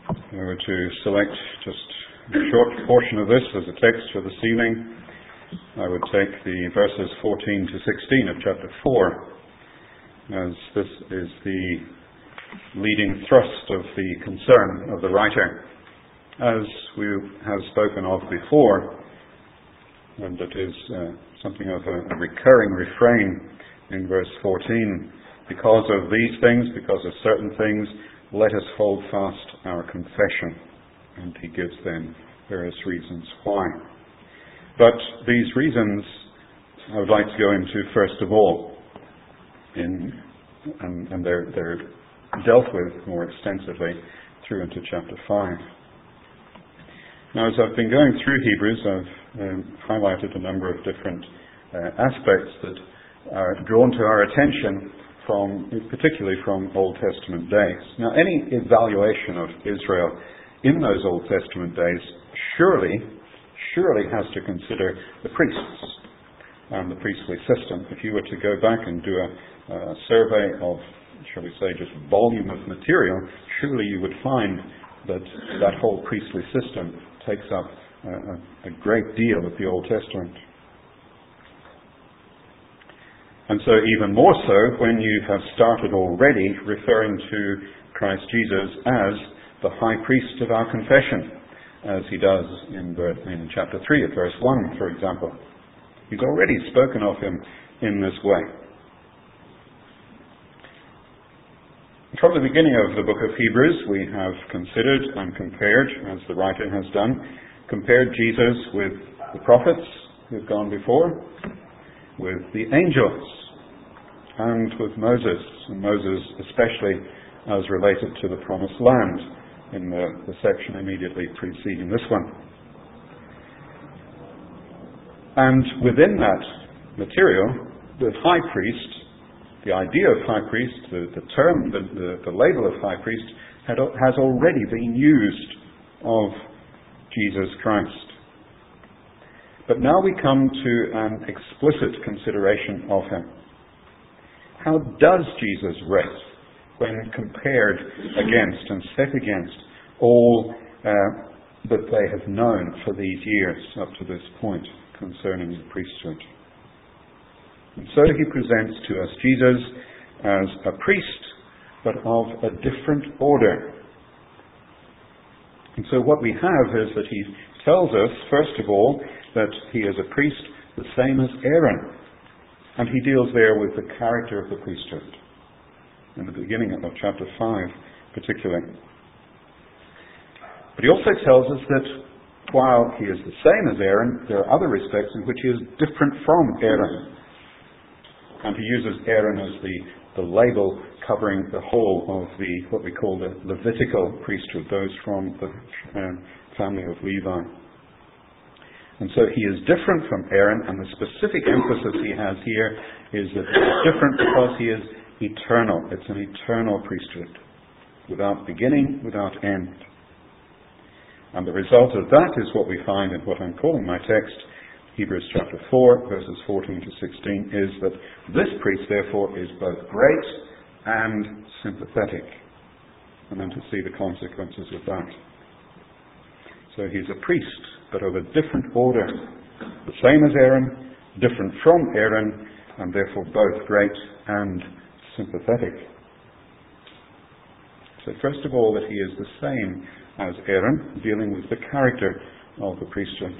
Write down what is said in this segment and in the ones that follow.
If I were to select just a short portion of this as a text for this evening, I would take the verses 14 to 16 of chapter 4, as this is the leading thrust of the concern of the writer. As we have spoken of before, and it is something of a recurring refrain in verse 14, because of these things, because of certain things, let us hold fast our confession. And he gives then various reasons why. But these reasons I would like to go into first of all, and they're dealt with more extensively through into chapter 5. Now, as I've been going through Hebrews, I've highlighted a number of different aspects that are drawn to our attention particularly from Old Testament days. Now, any evaluation of Israel in those Old Testament days surely has to consider the priests and the priestly system. If you were to go back and do a survey of, shall we say, just volume of material, surely you would find that whole priestly system takes up a great deal of the Old Testament. And so even more so when you have started already referring to Christ Jesus as the high priest of our confession, as he does in chapter 3 of verse 1, for example. He's already spoken of him in this way. From the beginning of the book of Hebrews, we have considered and compared, as the writer has done, compared Jesus with the prophets who have gone before, with the angels, and with Moses, and Moses especially as related to the promised land in the section immediately preceding this one. And within that material, the high priest, the idea of high priest, the term, the label of high priest has already been used of Jesus Christ. But now we come to an explicit consideration of him. How does Jesus rate when compared against and set against all that they have known for these years up to this point concerning the priesthood? And so he presents to us Jesus as a priest, but of a different order. And so what we have is that he tells us, first of all, that he is a priest the same as Aaron. And he deals there with the character of the priesthood, in the beginning of chapter 5 particularly. But he also tells us that while he is the same as Aaron, there are other respects in which he is different from Aaron. And he uses Aaron as the label covering the whole of what we call the Levitical priesthood, those from the family of Levi. And so he is different from Aaron, and the specific emphasis he has here is that it's different because he is eternal. It's an eternal priesthood, without beginning, without end. And the result of that is what we find in what I'm calling my text, Hebrews chapter 4, verses 14 to 16, is that this priest, therefore, is both great and sympathetic. And then to see the consequences of that. So he's a priest, but of a different order. The same as Aaron, different from Aaron, and therefore both great and sympathetic. So first of all, that he is the same as Aaron, dealing with the character of the priesthood.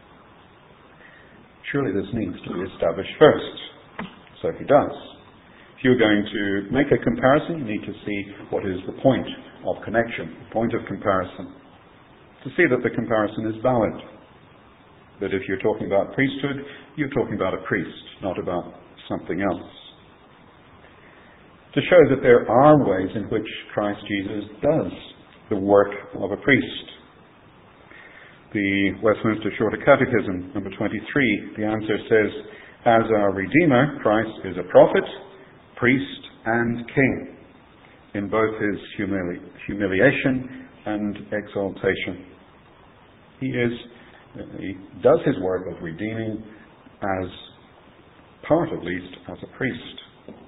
Surely this needs to be established first. So he does. If you're going to make a comparison, you need to see what is the point of connection, the point of comparison, to see that the comparison is valid. That if you're talking about priesthood, you're talking about a priest, not about something else. To show that there are ways in which Christ Jesus does the work of a priest. The Westminster Shorter Catechism, number 23, the answer says, as our Redeemer, Christ is a prophet, priest, and king, in both his humiliation and exaltation. He does his work of redeeming as part, at least, as a priest.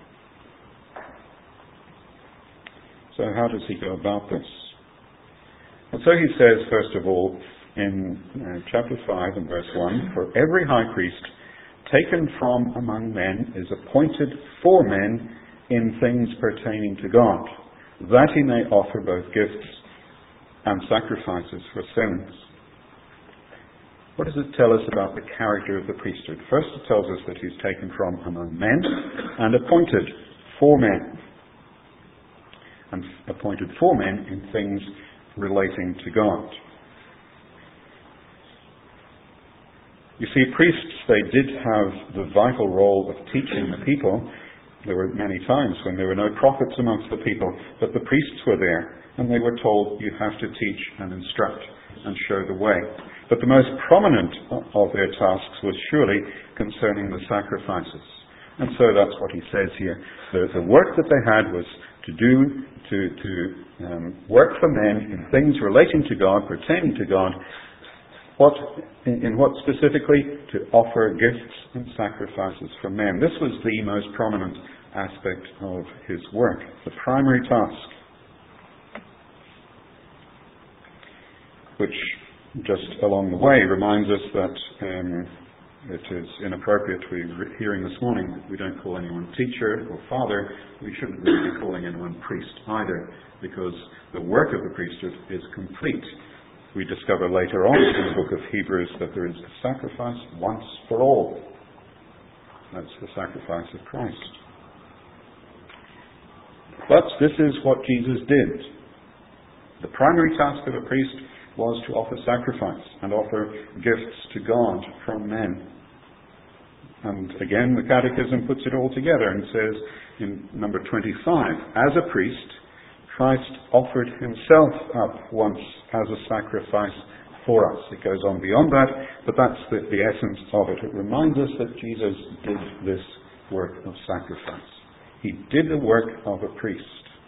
So how does he go about this? And so he says, first of all, in chapter 5 and verse 1, "For every high priest taken from among men is appointed for men in things pertaining to God, that he may offer both gifts and sacrifices for sins." What does it tell us about the character of the priesthood? First, it tells us that he's taken from among men and appointed for men. And appointed for men in things relating to God. You see, priests, they did have the vital role of teaching the people. There were many times when there were no prophets amongst the people, but the priests were there, and they were told, you have to teach and instruct and show the way. But the most prominent of their tasks was surely concerning the sacrifices. And so that's what he says here. The work that they had was to work for men in things relating to God, pertaining to God. In what specifically? To offer gifts and sacrifices for men. This was the most prominent aspect of his work, the primary task. Which, just along the way, reminds us that it is inappropriate. We were hearing this morning that we don't call anyone teacher or father. We shouldn't really be calling anyone priest either, because the work of the priesthood is complete. We discover later on in the book of Hebrews that there is a sacrifice once for all. That's the sacrifice of Christ. But this is what Jesus did. The primary task of a priest was to offer sacrifice and offer gifts to God from men. And again, the Catechism puts it all together and says in number 25, as a priest, Christ offered himself up once as a sacrifice for us. It goes on beyond that, but that's the essence of it. It reminds us that Jesus did this work of sacrifice. He did the work of a priest.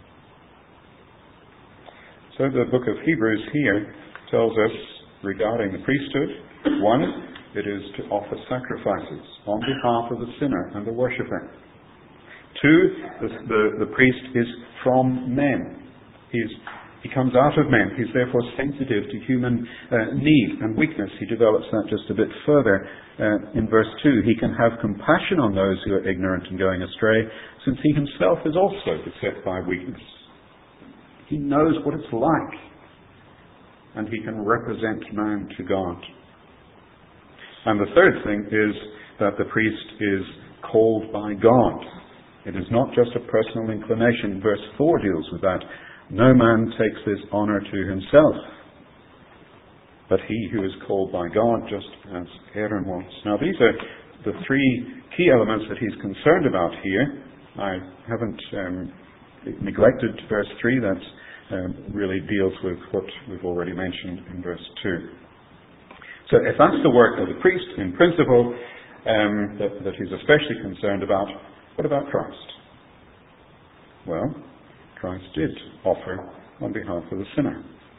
So the book of Hebrews here tells us regarding the priesthood, 1, it is to offer sacrifices on behalf of the sinner and the worshipper. 2, the priest is from men. He comes out of men. He's therefore sensitive to human need and weakness. He develops that just a bit further in verse 2. He can have compassion on those who are ignorant and going astray, since he himself is also beset by weakness. He knows what it's like, and he can represent man to God. And the third thing is that the priest is called by God. It is not just a personal inclination. Verse 4 deals with that. No man takes this honor to himself, but he who is called by God, just as Aaron was. Now these are the 3 key elements that he's concerned about here. I haven't neglected verse 3. That really deals with what we've already mentioned in verse 2. So if that's the work of the priest in principle that he's especially concerned about, what about Christ? Well, Christ did offer on behalf of the sinner.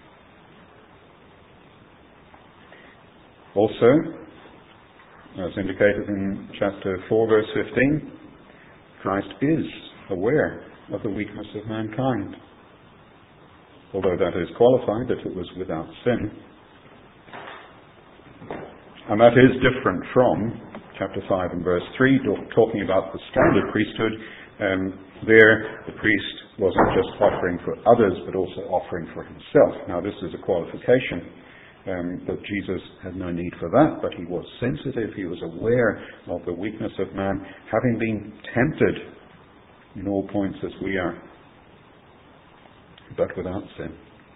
Also, as indicated in chapter 4, verse 15, Christ is aware of the weakness of mankind, although that is qualified that it was without sin. And that is different from chapter 5 and verse 3, talking about the standard priesthood. There, the priest wasn't just offering for others, but also offering for himself. Now, this is a qualification that Jesus had no need for that, but he was sensitive. He was aware of the weakness of man, having been tempted in all points as we are, but without sin.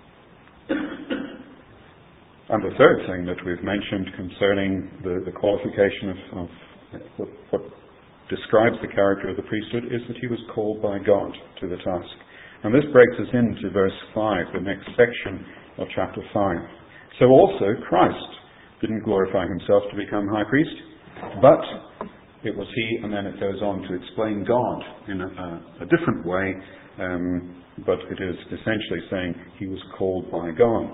And the third thing that we've mentioned concerning the qualification of what describes the character of the priesthood is that he was called by God to the task. And this breaks us into verse 5, the next section of chapter 5. So also Christ didn't glorify himself to become high priest, but it was he, and then it goes on to explain God in a different way, but it is essentially saying he was called by God.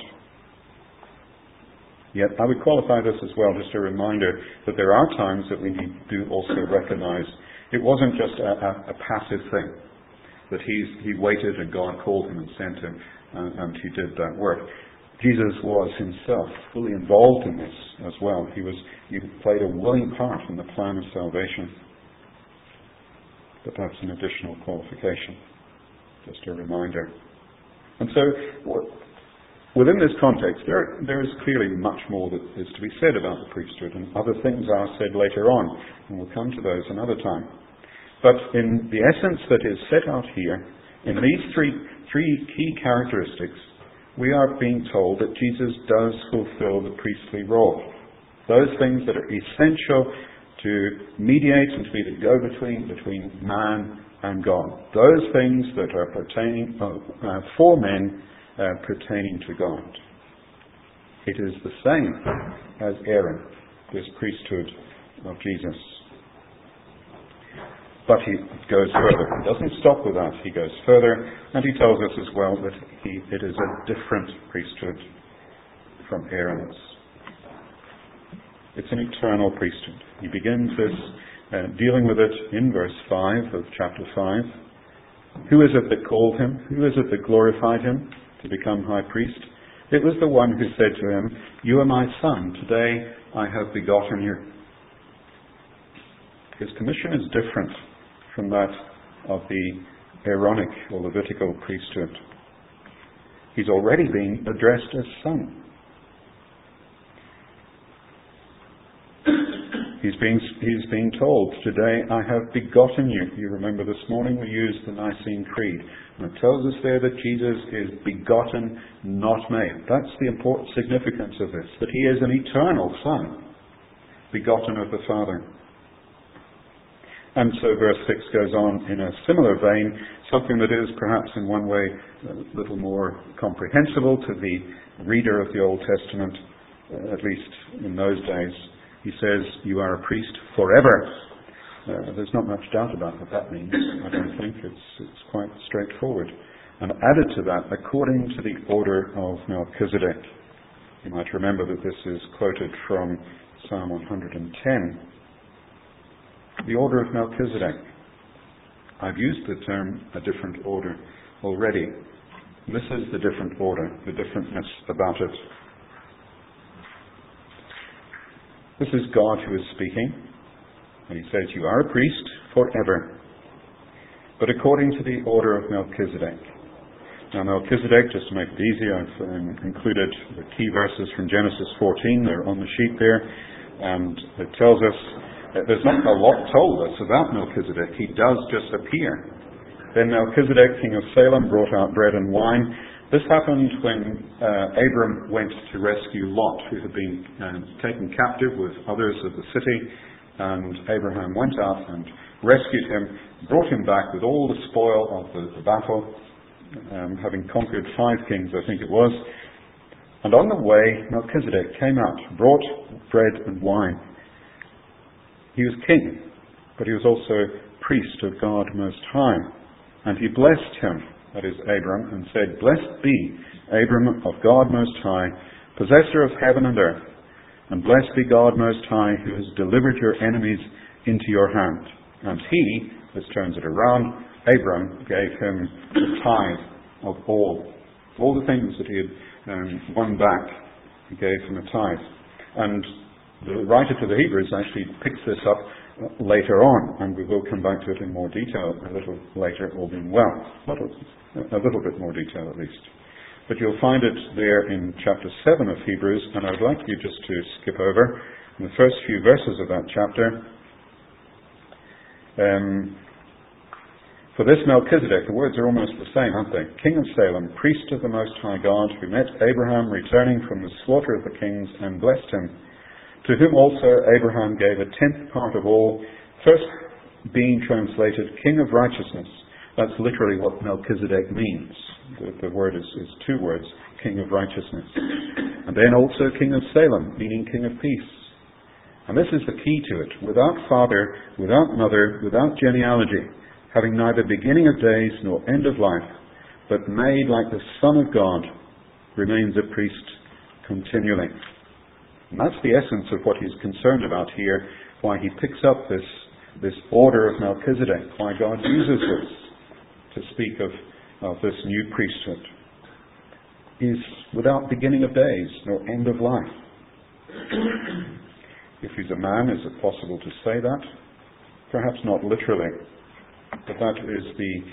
Yet I would qualify this as well, just a reminder that there are times that we need to also recognize it wasn't just a passive thing, that he waited and God called him and sent him, and he did that work. Jesus was himself fully involved in this as well. He played a willing part in the plan of salvation. But that's an additional qualification. Just a reminder. And so, within this context, there is clearly much more that is to be said about the priesthood, and other things are said later on, and we'll come to those another time. But in the essence that is set out here, in these three key characteristics, we are being told that Jesus does fulfill the priestly role. Those things that are essential to mediate and to be the go-between between man and God. Those things that are pertaining for men pertaining to God. It is the same as Aaron, this priesthood of Jesus. But he goes further. He doesn't stop with that. He goes further, and he tells us as well that it is a different priesthood from Aaron's. It's an eternal priesthood. He begins this, dealing with it in verse 5 of chapter 5. Who is it that called him? Who is it that glorified him to become high priest? It was the one who said to him, "You are my son. Today I have begotten you." His commission is different from that of the Aaronic or Levitical priesthood. He's already being addressed as son. He's being told, "Today I have begotten you." You remember this morning we used the Nicene Creed, and it tells us there that Jesus is begotten, not made. That's the important significance of this, that he is an eternal son, begotten of the Father. And so verse 6 goes on in a similar vein, something that is perhaps in one way a little more comprehensible to the reader of the Old Testament, at least in those days. He says, "You are a priest forever." There's not much doubt about what that means. I don't think. It's quite straightforward. And added to that, according to the order of Melchizedek. You might remember that this is quoted from Psalm 110. The order of Melchizedek. I've used the term a different order already. This is the different order, the differentness about it. This is God who is speaking, and he says, "You are a priest forever, but according to the order of Melchizedek." Now Melchizedek, just to make it easy, I've included the key verses from Genesis 14. They're on the sheet there, and it tells us there's not a lot told us about Melchizedek. He does just appear. Then Melchizedek, king of Salem, brought out bread and wine. This happened when Abram went to rescue Lot, who had been taken captive with others of the city. And Abraham went out and rescued him, brought him back with all the spoil of the battle, having conquered 5 kings, I think it was. And on the way, Melchizedek came out, brought bread and wine. He was king, but he was also priest of God Most High. And he blessed him, that is Abram, and said, "Blessed be Abram of God Most High, possessor of heaven and earth. And blessed be God Most High, who has delivered your enemies into your hand." And he, this turns it around, Abram gave him the tithe of all the things that he had won back. He gave him a tithe. And the writer to the Hebrews actually picks this up later on, and we will come back to it in more detail a little later, all being well. A little bit more detail at least. But you'll find it there in chapter 7 of Hebrews, and I'd like you just to skip over in the first few verses of that chapter. For this Melchizedek, the words are almost the same, aren't they? King of Salem, priest of the Most High God, who met Abraham returning from the slaughter of the kings and blessed him, to whom also Abraham gave a 10th part of all, first being translated King of Righteousness. That's literally what Melchizedek means. The word is 2 words, King of Righteousness. And then also King of Salem, meaning King of Peace. And this is the key to it. Without father, without mother, without genealogy, having neither beginning of days nor end of life, but made like the Son of God, remains a priest continually. And that's the essence of what he's concerned about here, why he picks up this order of Melchizedek, why God uses this to speak of this new priesthood. is without beginning of days nor end of life. If he's a man, is it possible to say that? Perhaps not literally, but that is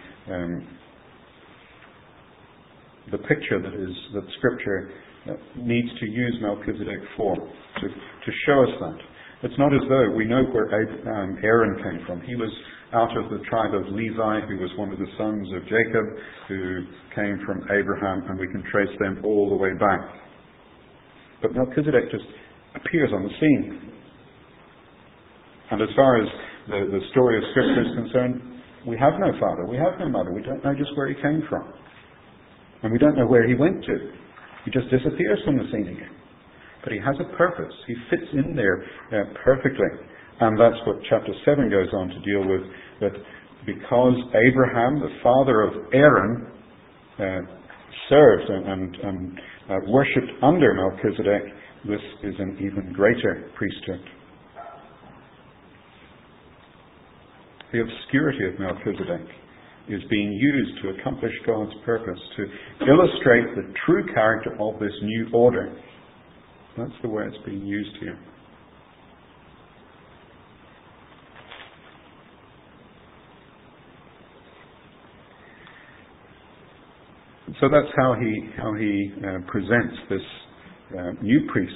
the picture that Scripture needs to use Melchizedek for, to show us that. It's not as though we know where Aaron came from. He was out of the tribe of Levi, who was one of the sons of Jacob, who came from Abraham, and we can trace them all the way back. But Melchizedek just appears on the scene. And as far as the story of Scripture is concerned, we have no father, we have no mother, we don't know just where he came from. And we don't know where he went to. He just disappears from the scene again. But he has a purpose. He fits in there perfectly. And that's what chapter 7 goes on to deal with, that because Abraham, the father of Aaron, served and worshipped under Melchizedek, this is an even greater priesthood. The obscurity of Melchizedek is being used to accomplish God's purpose, to illustrate the true character of this new order. That's the way it's being used here. So that's how he presents this new priest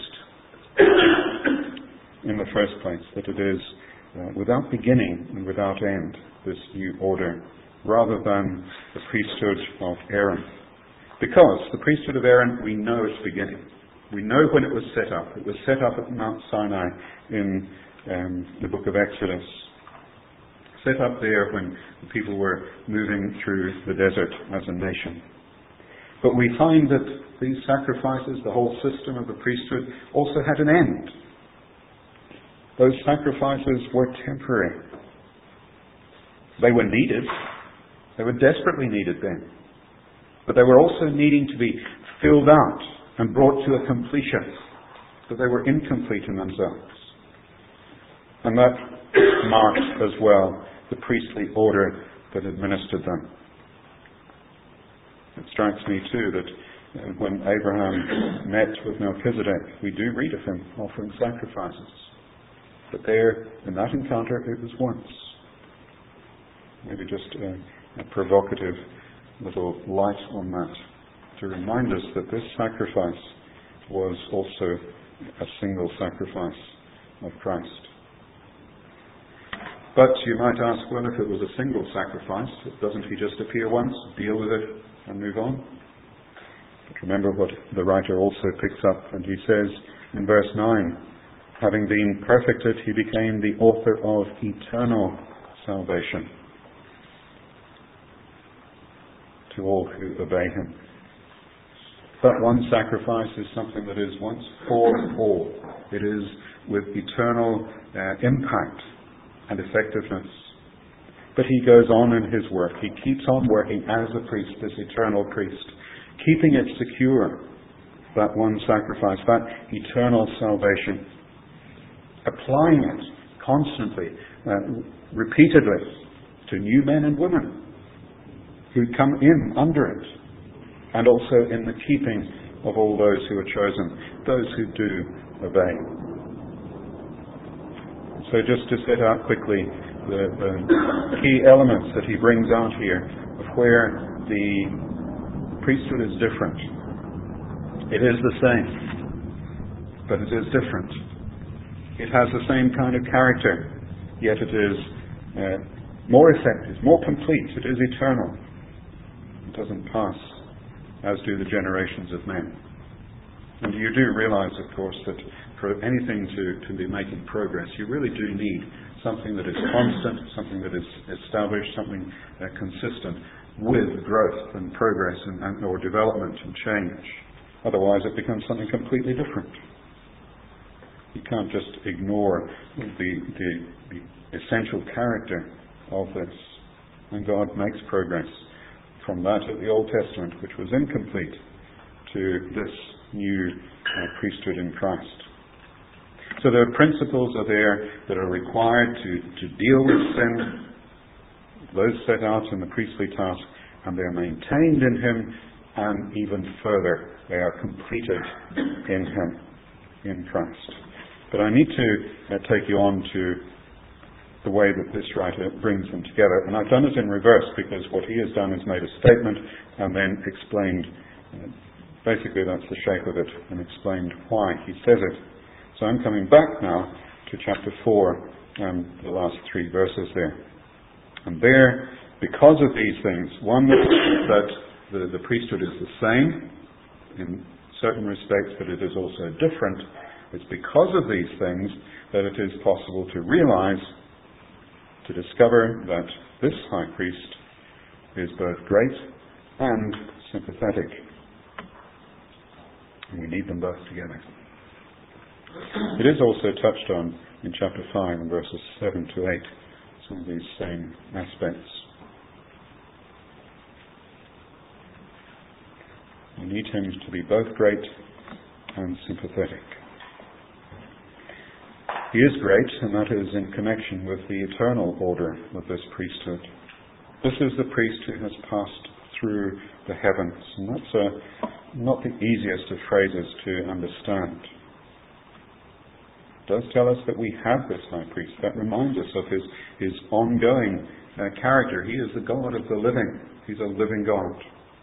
in the first place, that it is without beginning and without end, this new order, rather than the priesthood of Aaron. Because the priesthood of Aaron, we know its beginning. We know when it was set up. It was set up at Mount Sinai in the book of Exodus. Set up there when the people were moving through the desert as a nation. But we find that these sacrifices, the whole system of the priesthood, also had an end. Those sacrifices were temporary. They were needed. They were desperately needed then. But they were also needing to be filled out and brought to a completion, that they were incomplete in themselves. And that marked as well the priestly order that administered them. It strikes me too that when Abraham met with Melchizedek, we do read of him offering sacrifices. But there, in that encounter, it was once. Maybe just a provocative little light on that, to remind us that this sacrifice was also a single sacrifice of Christ. But you might ask, well, if it was a single sacrifice, doesn't he just appear once, deal with it, and move on? But remember what the writer also picks up, and he says in verse 9, having been perfected, he became the author of eternal salvation to all who obey him. That one sacrifice is something that is once for all. It is with eternal impact and effectiveness. But he goes on in his work. He keeps on working as a priest, this eternal priest, keeping it secure, that one sacrifice, that eternal salvation, applying it constantly, repeatedly, to new men and women who come in under it, and also in the keeping of all those who are chosen, those who do obey. So just to set out quickly the key elements that he brings out here of where the priesthood is different. It is the same, but it is different. It has the same kind of character, yet it is more effective, more complete. It is eternal. It doesn't pass, as do the generations of men. And you do realize, of course, that for anything to be making progress, you really do need something that is constant, something that is established, something consistent with growth and progress or development and change. Otherwise it becomes something completely different. You can't just ignore the essential character of this. And God makes progress from that of the Old Testament, which was incomplete, to this new priesthood in Christ. So the principles are there that are required to deal with sin, those set out in the priestly task, and they're maintained in him and even further, they are completed in Him, in Christ. But I need to take you on to the way that this writer brings them together. And I've done it in reverse, because what he has done is made a statement and then explained, basically that's the shape of it, and explained why he says it. So I'm coming back now to chapter 4 and the last 3 verses there. And there, because of these things, one, that the priesthood is the same in certain respects, but it is also different. It's because of these things that it is possible to realize, to discover that this high priest is both great and sympathetic. And we need them both together. It is also touched on in chapter 5 and verses 7 to 8, some of these same aspects. We need him to be both great and sympathetic. He is great, and that is in connection with the eternal order of this priesthood. This is the priest who has passed through the heavens, and that's not the easiest of phrases to understand. It does tell us that we have this high priest. That reminds us of his ongoing character. He is the God of the living. He's a living God.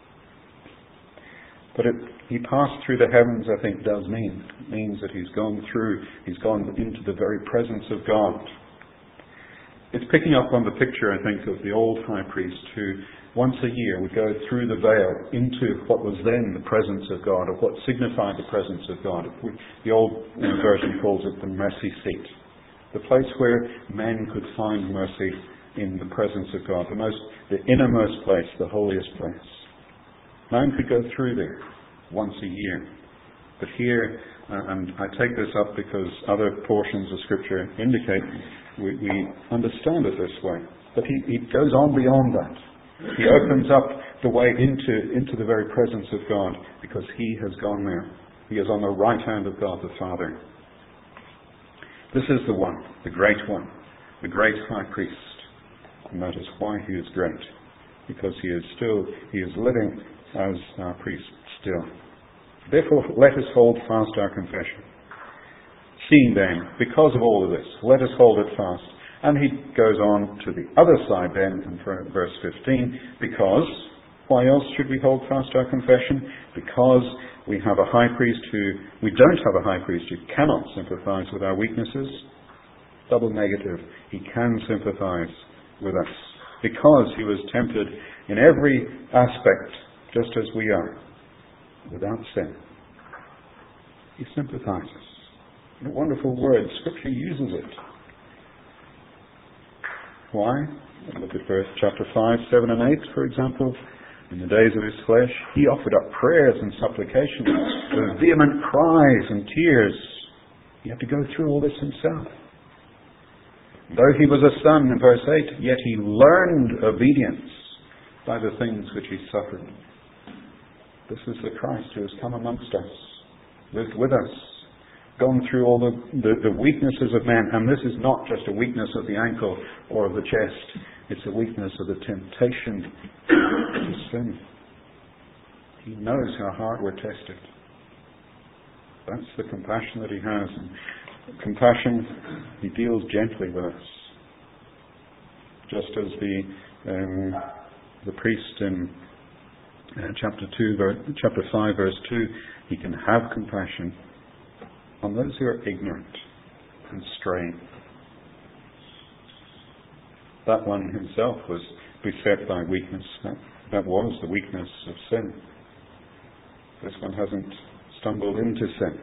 But he passed through the heavens, I think, means that he's gone into the very presence of God. It's picking up on the picture, I think, of the old high priest who once a year would go through the veil into what was then the presence of God, or what signified the presence of God. The old version calls it the mercy seat, the place where men could find mercy in the presence of God, the innermost place, the holiest place. Man could go through there once a year. But here, and I take this up because other portions of Scripture indicate we understand it this way. But he goes on beyond that. He opens up the way into the very presence of God, because he has gone there. He is on the right hand of God the Father. This is the one, the great one, the great high priest. And that is why he is great. Because he is living as our priest still. Therefore, let us hold fast our confession. Seeing then, because of all of this, let us hold it fast. And he goes on to the other side then, in verse 15, because, why else should we hold fast our confession? Because we don't have a high priest who cannot sympathize with our weaknesses. Double negative. He can sympathize with us. Because he was tempted in every aspect, just as we are, without sin. He sympathizes. A wonderful word. Scripture uses it. Why? Look at chapter 5, 7 and 8, for example. In the days of his flesh, he offered up prayers and supplications, with vehement cries and tears. He had to go through all this himself. Though he was a son, in verse 8, yet he learned obedience by the things which he suffered. This is the Christ who has come amongst us, lived with us, gone through all the weaknesses of man. And this is not just a weakness of the ankle or of the chest. It's a weakness of the temptation to sin. He knows how hard we're tested. That's the compassion that he has. And compassion, he deals gently with us. Just as the priest in chapter 5, verse 2, he can have compassion on those who are ignorant and straying. That one himself was beset by weakness. That was the weakness of sin. This one hasn't stumbled into sin.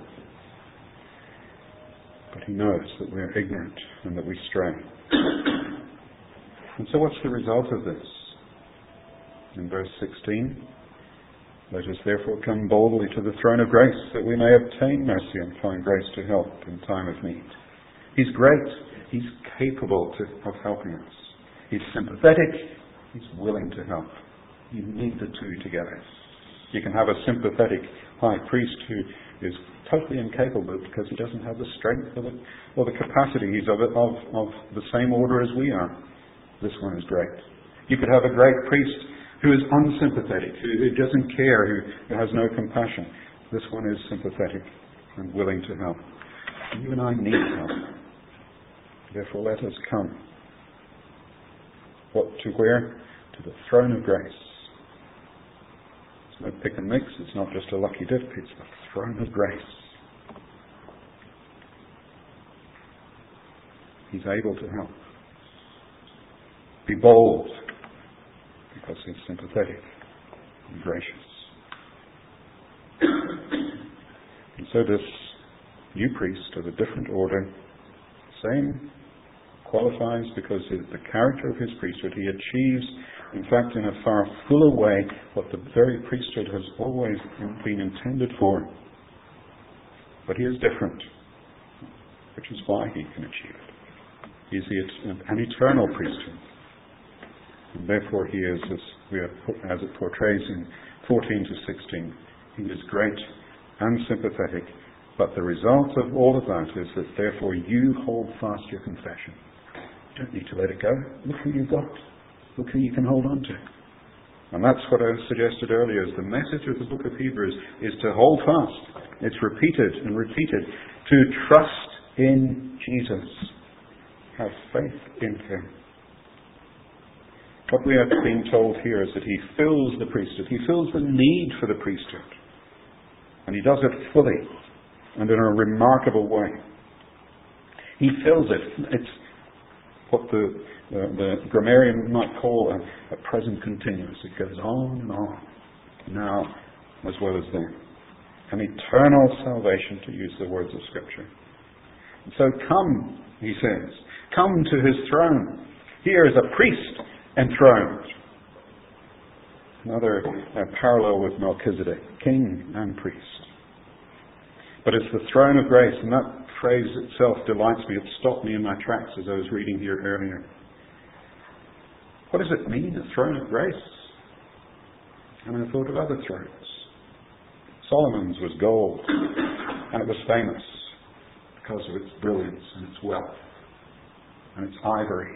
But he knows that we are ignorant and that we stray. And so what's the result of this? In verse 16, let us therefore come boldly to the throne of grace, that we may obtain mercy and find grace to help in time of need. He's great. He's capable of helping us. He's sympathetic. He's willing to help. You need the two together. You can have a sympathetic high priest who is totally incapable because he doesn't have the strength or the capacity. He's of the same order as we are. This one is great. You could have a great priest who is unsympathetic, who doesn't care, who has no compassion. This one is sympathetic and willing to help. You and I need help. Therefore, let us come. What to where? To the throne of grace. It's no pick and mix. It's not just a lucky dip. It's the throne of grace. He's able to help. Be bold, because he's sympathetic and gracious. And so this new priest of a different order, same, qualifies because the character of his priesthood, he achieves, in fact, in a far fuller way, what the very priesthood has always been intended for. But he is different, which is why he can achieve it. He is an eternal priesthood. And therefore he is, as it portrays in 14 to 16, he is great and sympathetic. But the result of all of that is that therefore you hold fast your confession. You don't need to let it go. Look who you've got. Look who you can hold on to. And that's what I suggested earlier, is the message of the book of Hebrews is to hold fast. It's repeated and repeated. To trust in Jesus. Have faith in him. What we are being told here is that he fills the priesthood. He fills the need for the priesthood. And he does it fully and in a remarkable way. He fills it. It's what the grammarian might call a present continuous. It goes on and on, now as well as then. An eternal salvation, to use the words of Scripture. And so come, he says, come to his throne. Here is a priest enthroned. Another parallel with Melchizedek, king and priest. But it's the throne of grace, and that phrase itself delights me. It stopped me in my tracks as I was reading here earlier. What does it mean, a throne of grace? And I thought of other thrones. Solomon's was gold, and it was famous because of its brilliance and its wealth and its ivory.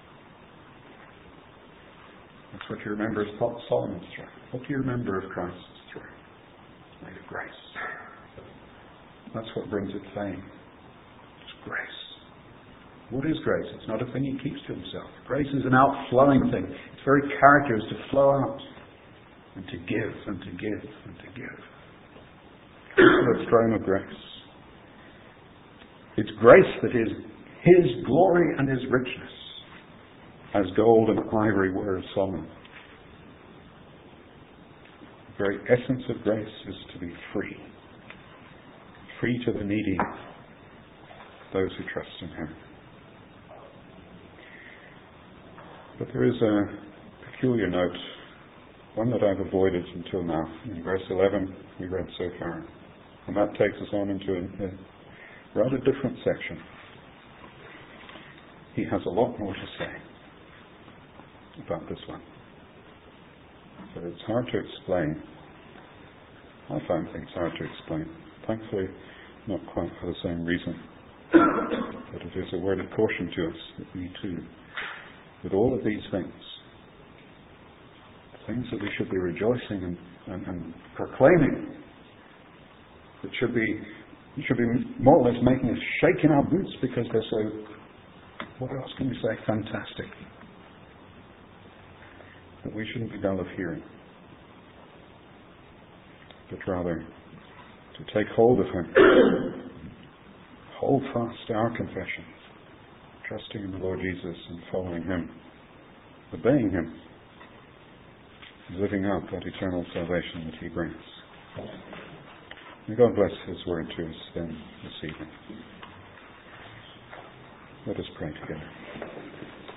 That's what you remember as Solomon's throne. What do you remember of Christ's throne? It's made of grace. That's what brings it fame. It's grace. What is grace? It's not a thing he keeps to himself. Grace is an outflowing thing. Its very character is to flow out and to give and to give and to give. The throne of grace. It's grace that is his glory and his richness, as gold and ivory were of Solomon. The very essence of grace is to be free. Free to the needy, those who trust in him. But there is a peculiar note, one that I've avoided until now. In verse 11 we read so far. And that takes us on into a rather different section. He has a lot more to say about this one. So it's hard to explain. I find things hard to explain. Thankfully, not quite for the same reason. But it is a word of caution to us that we too, with all of these things that we should be rejoicing and proclaiming, that should be more or less making us shake in our boots because they're so, what else can we say, fantastic. That we shouldn't be dull of hearing, but rather to take hold of him, hold fast our confession, trusting in the Lord Jesus and following him, obeying him, living out that eternal salvation that he brings. May God bless his word to us then this evening. Let us pray together.